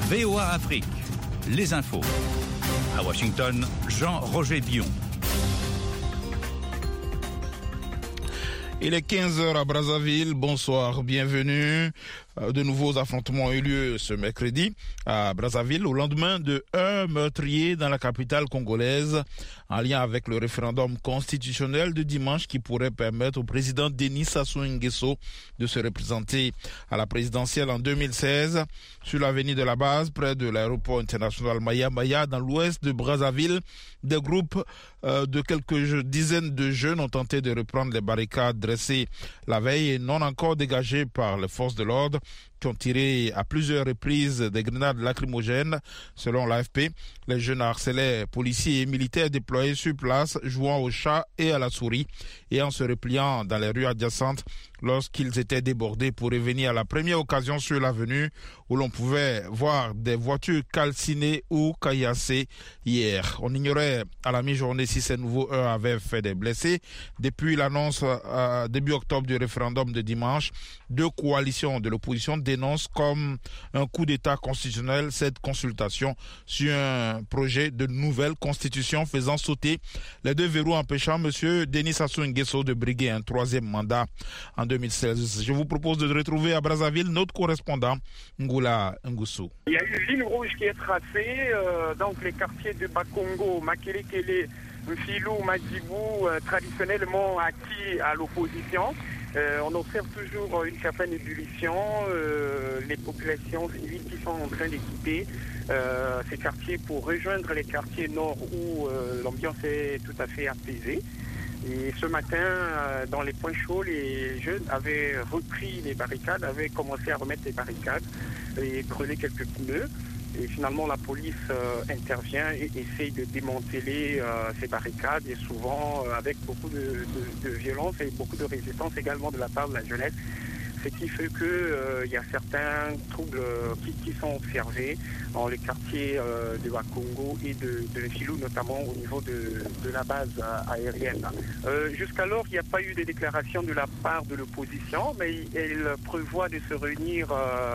VOA Afrique, les infos. À Washington, Jean-Roger Bion. Il est 15h à Brazzaville. Bonsoir, bienvenue. De nouveaux affrontements ont eu lieu ce mercredi à Brazzaville au lendemain de un meurtrier dans la capitale congolaise en lien avec le référendum constitutionnel de dimanche qui pourrait permettre au président Denis Sassou Nguesso de se représenter à la présidentielle en 2016 sur l'avenue de la Base près de l'aéroport international Maya Maya dans l'ouest de Brazzaville. Des groupes de quelques dizaines de jeunes ont tenté de reprendre les barricades dressées la veille et non encore dégagées par les forces de l'ordre qui ont tiré à plusieurs reprises des grenades lacrymogènes. Selon l'AFP, les jeunes harcelaient policiers et militaires déployés sur place, jouant au chat et à la souris et en se repliant dans les rues adjacentes lorsqu'ils étaient débordés pour revenir à la première occasion sur l'avenue où l'on pouvait voir des voitures calcinées ou caillassées hier. On ignorait à la mi-journée si ces nouveaux heurts avaient fait des blessés. Depuis l'annonce début octobre du référendum de dimanche, deux coalitions de l'opposition dénoncent comme un coup d'État constitutionnel cette consultation sur un projet de nouvelle constitution faisant sauter les deux verrous empêchant M. Denis Sassou Nguesso de briguer un troisième mandat en 2016. Je vous propose de retrouver à Brazzaville notre correspondant Ngula Ngusu. Il y a une ligne rouge qui est tracée, donc les quartiers de Bakongo, Makelekele, Mfilou, Madjibou, traditionnellement acquis à l'opposition. On observe toujours une certaine ébullition, les populations civiles qui sont en train de quitter ces quartiers pour rejoindre les quartiers nord où l'ambiance est tout à fait apaisée. Et ce matin, dans les points chauds, les jeunes avaient repris les barricades, avaient commencé à remettre les barricades et brûler quelques pneus. Et finalement, la police intervient et essaye de démanteler ces barricades, et souvent avec beaucoup de violence et beaucoup de résistance également de la part de la jeunesse. Ce qui fait qu'il y a certains troubles qui sont observés dans les quartiers de Bakongo et de Filou, notamment au niveau de la base aérienne. Jusqu'alors, il n'y a pas eu de déclaration de la part de l'opposition, mais elle prévoit de se réunir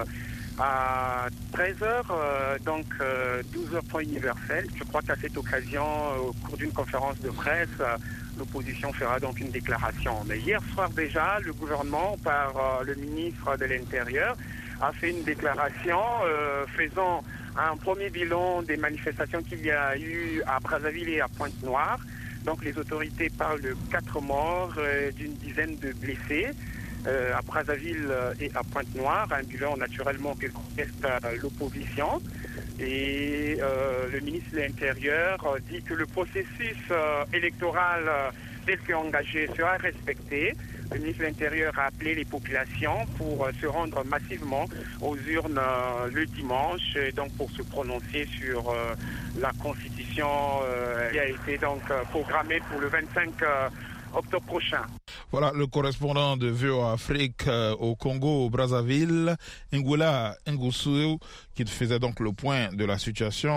à 13h, donc 12h point universel. Je crois qu'à cette occasion, au cours d'une conférence de presse, l'opposition fera donc une déclaration. Mais hier soir déjà, le gouvernement, par le ministre de l'Intérieur, a fait une déclaration faisant un premier bilan des manifestations qu'il y a eu à Brazzaville et à Pointe-Noire. Donc les autorités parlent de 4 morts, d'une dizaine de blessés. À Brazzaville et à Pointe-Noire, un bilan naturellement que conteste l'opposition. Et le ministre de l'Intérieur dit que le processus électoral tel qu'engagé sera respecté. Le ministre de l'Intérieur a appelé les populations pour se rendre massivement aux urnes le dimanche, donc pour se prononcer sur la constitution qui a été donc programmée pour le 25 octobre prochain. Voilà le correspondant de VOA Afrique au Congo, au Brazzaville, Ngula Ngusu, qui faisait donc le point de la situation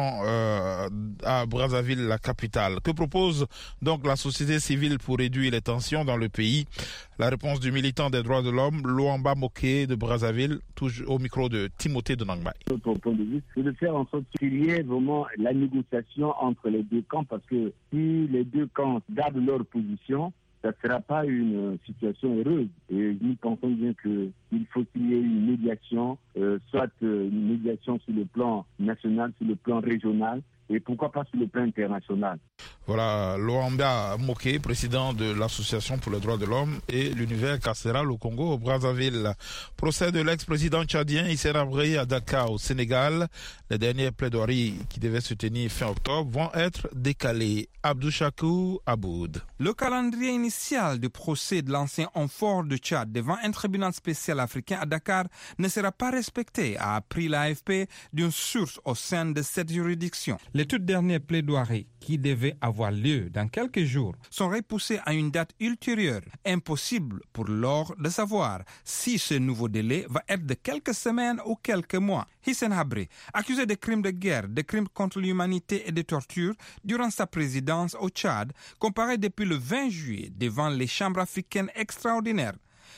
à Brazzaville, la capitale. Que propose donc la société civile pour réduire les tensions dans le pays? La réponse du militant des droits de l'homme, Luamba Moké de Brazzaville, au micro de Timothée de Nangbaï. Notre point de vue, c'est de faire en sorte qu'il y ait vraiment la négociation entre les deux camps, parce que si les deux camps gardent leur position, ça ne sera pas une situation heureuse. Et nous pensons bien qu'il faut qu'il y ait une médiation, soit une médiation sur le plan national, sur le plan régional, et pourquoi pas sur le plan international. Voilà, Luamba Moké, président de l'Association pour les droits de l'homme et l'univers carcéral au Congo, au Brazzaville. Procès de l'ex-président tchadien Hissène Habré à Dakar, au Sénégal. Les dernières plaidoiries qui devaient se tenir fin octobre vont être décalées. Abdou Chakou Aboud. Le calendrier initial du procès de l'ancien homme fort de Tchad devant un tribunal spécial africain à Dakar ne sera pas respecté, a appris l'AFP d'une source au sein de cette juridiction. Les toutes dernières plaidoiries qui devaient avoir lieu dans quelques jours sont repoussées à une date ultérieure. Impossible pour l'or de savoir si ce nouveau délai va être de quelques semaines ou quelques mois. Hissène Habré, accusé de crimes de guerre, de crimes contre l'humanité et de torture durant sa présidence au Tchad, comparaît depuis le 20 juillet devant les chambres africaines extraordinaires.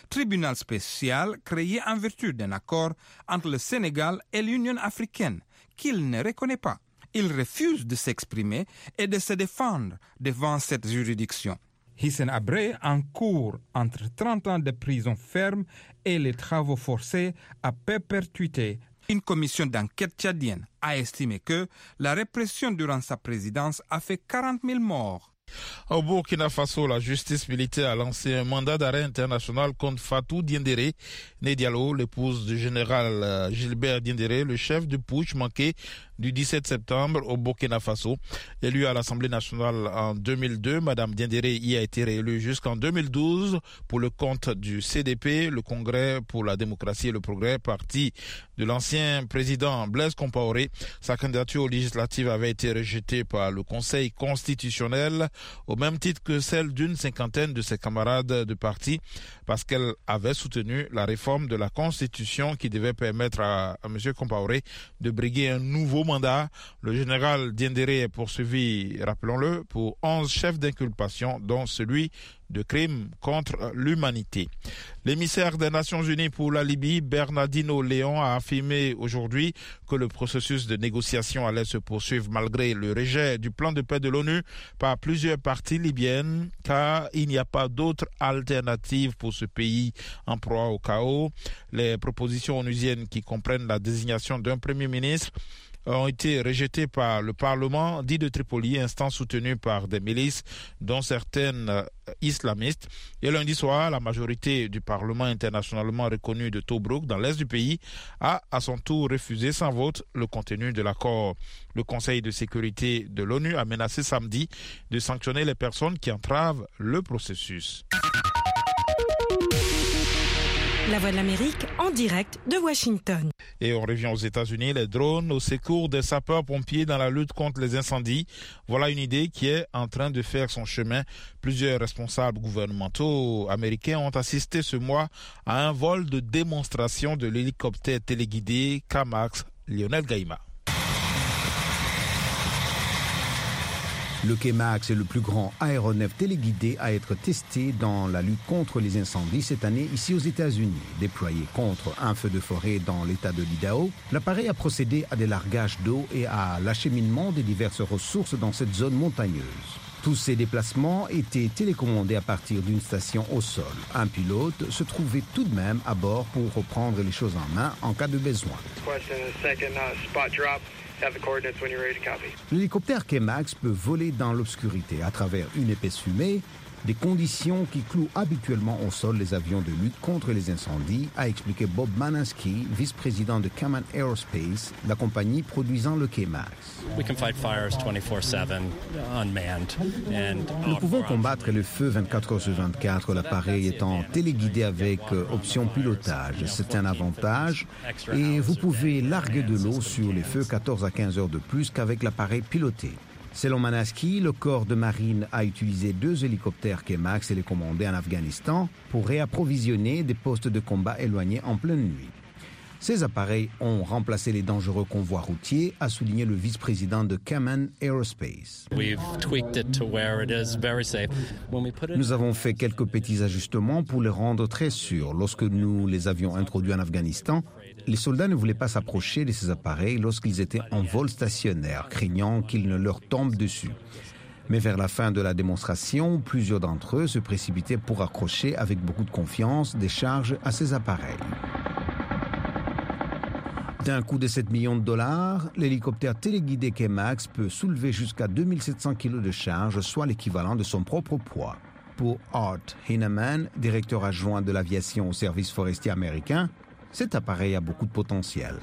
tribunal spécial créé en vertu d'un accord entre le Sénégal et l'Union africaine, qu'il ne reconnaît pas. Il refuse de s'exprimer et de se défendre devant cette juridiction. Hissène Habré encourt entre 30 ans de prison ferme et les travaux forcés à perpétuité. Une commission d'enquête tchadienne a estimé que la répression durant sa présidence a fait 40 000 morts. Au Burkina Faso, la justice militaire a lancé un mandat d'arrêt international contre Fatou Diendéré, née Diallo, l'épouse du général Gilbert Diendéré, le chef du putsch manqué du 17 septembre au Burkina Faso. Élue à l'Assemblée nationale en 2002, Madame Diendéré y a été réélue jusqu'en 2012 pour le compte du CDP, le Congrès pour la démocratie et le progrès, parti de l'ancien président Blaise Compaoré. Sa candidature législative avait été rejetée par le Conseil constitutionnel au même titre que celle d'une cinquantaine de ses camarades de parti parce qu'elle avait soutenu la réforme de la Constitution qui devait permettre à M. Compaoré de briguer un nouveau mandat. Le général Diendéré est poursuivi, rappelons-le, pour 11 chefs d'inculpation, dont celui de crimes contre l'humanité. L'émissaire des Nations Unies pour la Libye, Bernardino Léon, a affirmé aujourd'hui que le processus de négociation allait se poursuivre malgré le rejet du plan de paix de l'ONU par plusieurs parties libyennes, car il n'y a pas d'autre alternative pour ce pays en proie au chaos. Les propositions onusiennes qui comprennent la désignation d'un premier ministre ont été rejetés par le Parlement dit de Tripoli, instance soutenue par des milices, dont certaines islamistes. Et lundi soir, la majorité du Parlement internationalement reconnu de Tobrouk, dans l'est du pays, a à son tour refusé sans vote le contenu de l'accord. Le Conseil de sécurité de l'ONU a menacé samedi de sanctionner les personnes qui entravent le processus. La Voix de l'Amérique en direct de Washington. Et on revient aux États-Unis, les drones au secours des sapeurs-pompiers dans la lutte contre les incendies. Voilà une idée qui est en train de faire son chemin. Plusieurs responsables gouvernementaux américains ont assisté ce mois à un vol de démonstration de l'hélicoptère téléguidé K-MAX Lionel Gaïma. Le K-MAX est le plus grand aéronef téléguidé à être testé dans la lutte contre les incendies cette année ici aux États-Unis. Déployé contre un feu de forêt dans l'État de l'Idaho, l'appareil a procédé à des largages d'eau et à l'acheminement des diverses ressources dans cette zone montagneuse. Tous ces déplacements étaient télécommandés à partir d'une station au sol. Un pilote se trouvait tout de même à bord pour reprendre les choses en main en cas de besoin. L'hélicoptère K-MAX peut voler dans l'obscurité à travers une épaisse fumée, des conditions qui clouent habituellement au sol les avions de lutte contre les incendies, a expliqué Bob Manaski, vice-président de Kaman Aerospace, la compagnie produisant le K-MAX. Nous pouvons combattre le feu 24 heures sur 24, l'appareil étant téléguidé avec option pilotage. C'est un avantage et vous pouvez larguer de l'eau sur les feux 14 à 15 heures de plus qu'avec l'appareil piloté. Selon Manaski, le corps de marine a utilisé 2 hélicoptères K-MAX télécommandés en Afghanistan pour réapprovisionner des postes de combat éloignés en pleine nuit. Ces appareils ont remplacé les dangereux convois routiers, a souligné le vice-président de Kaman Aerospace. Nous avons fait quelques petits ajustements pour les rendre très sûrs. Lorsque nous les avions introduits en Afghanistan, les soldats ne voulaient pas s'approcher de ces appareils lorsqu'ils étaient en vol stationnaire, craignant qu'ils ne leur tombent dessus. Mais vers la fin de la démonstration, plusieurs d'entre eux se précipitaient pour accrocher avec beaucoup de confiance des charges à ces appareils. D'un coût de 7 millions de dollars, l'hélicoptère téléguidé K-MAX peut soulever jusqu'à 2700 kg de charge, soit l'équivalent de son propre poids. Pour Art Heinemann, directeur adjoint de l'aviation au service forestier américain, cet appareil a beaucoup de potentiel.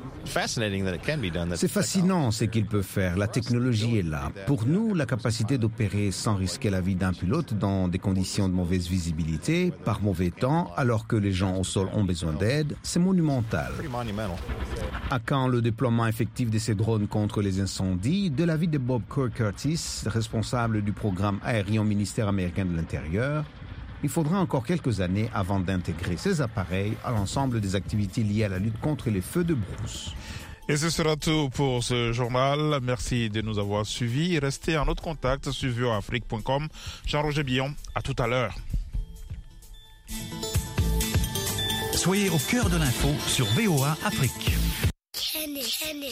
C'est fascinant ce qu'il peut faire. La technologie est là. Pour nous, la capacité d'opérer sans risquer la vie d'un pilote dans des conditions de mauvaise visibilité, par mauvais temps, alors que les gens au sol ont besoin d'aide, c'est monumental. À quand le déploiement effectif de ces drones contre les incendies? De l'avis de Bob Curtis, responsable du programme aérien au ministère américain de l'Intérieur, il faudra encore quelques années avant d'intégrer ces appareils à l'ensemble des activités liées à la lutte contre les feux de brousse. Et ce sera tout pour ce journal. Merci de nous avoir suivis. Restez en notre contact sur voaafrique.com. Jean-Roger Billon, à tout à l'heure. Soyez au cœur de l'info sur VOA Afrique.